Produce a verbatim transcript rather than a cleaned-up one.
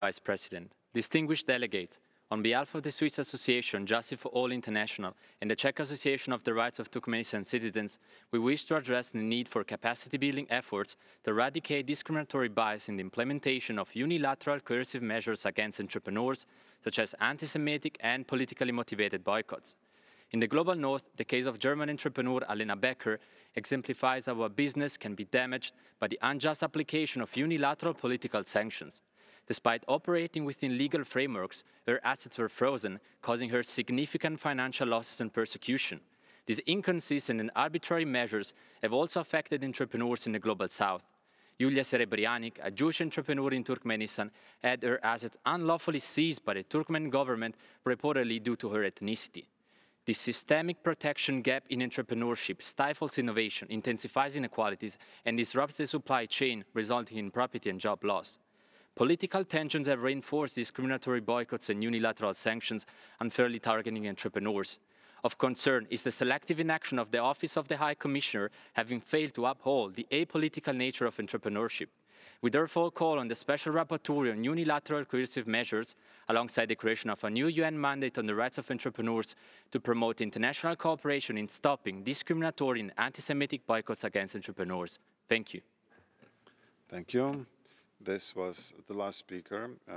Vice President, distinguished delegates, on behalf of the Swiss Association Justice for All International and the Czech Association of the Rights of Turkmenistan Citizens, we wish to address the need for capacity-building efforts to eradicate discriminatory bias in the implementation of unilateral coercive measures against entrepreneurs, such as anti-Semitic and politically motivated boycotts. In the global north, the case of German entrepreneur Alena Becker exemplifies how a business can be damaged by the unjust application of unilateral political sanctions. Despite operating within legal frameworks, her assets were frozen, causing her significant financial losses and persecution. These inconsistent and arbitrary measures have also affected entrepreneurs in the global south. Yulia Serebryanik, a Jewish entrepreneur in Turkmenistan, had her assets unlawfully seized by the Turkmen government, reportedly due to her ethnicity. This systemic protection gap in entrepreneurship stifles innovation, intensifies inequalities, and disrupts the supply chain, resulting in property and job loss. Political tensions have reinforced discriminatory boycotts and unilateral sanctions, unfairly targeting entrepreneurs. Of concern is the selective inaction of the Office of the High Commissioner, having failed to uphold the apolitical nature of entrepreneurship. We therefore call on the Special Rapporteur on unilateral coercive measures, alongside the creation of a new U N mandate on the rights of entrepreneurs, to promote international cooperation in stopping discriminatory and anti-Semitic boycotts against entrepreneurs. Thank you. Thank you. This was the last speaker.